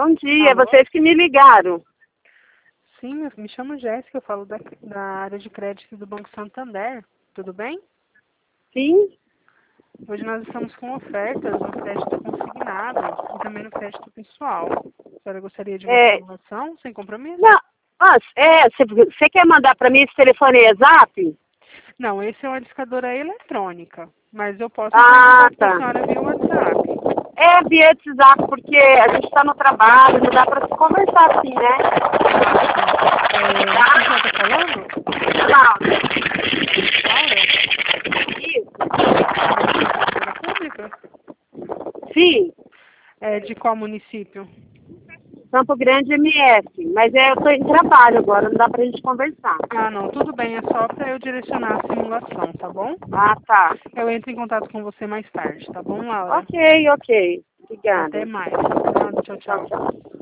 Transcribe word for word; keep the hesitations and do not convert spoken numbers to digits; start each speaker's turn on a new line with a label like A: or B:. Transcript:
A: Bom dia,
B: Alô?
A: vocês que me ligaram.
B: Sim, eu me chamo Jéssica, eu falo da, da área de crédito do Banco Santander. Tudo bem?
A: Sim?
B: Hoje nós estamos com ofertas no crédito consignado e também no crédito pessoal. A senhora gostaria de uma
A: É,
B: simulação sem compromisso?
A: não, ah, é, você quer mandar para mim esse telefone é zap?
B: Não, esse é uma discadora eletrônica, mas eu posso entrar em
A: Ah,
B: contato com a
A: tá.
B: senhora via WhatsApp.
A: É via WhatsApp, porque a gente está no trabalho, não dá para se conversar assim, né?
B: Ah, sim. É, quem que ela está falando?
A: Cláudia.
B: Laura?
A: Isso.
B: Da empresa pública?
A: Sim,
B: É, de qual município?
A: Campo Grande M S, mas é, eu estou em trabalho agora, não dá para a gente conversar.
B: Ah, não, tudo bem, é só para eu direcionar a simulação, tá bom?
A: Ah, tá.
B: Eu entro em contato com você mais tarde, tá bom, Laura?
A: Ok, ok.
B: Até
A: Obrigada.
B: mais. Nada, tchau,
A: Tchau,
B: tchau.
A: tchau.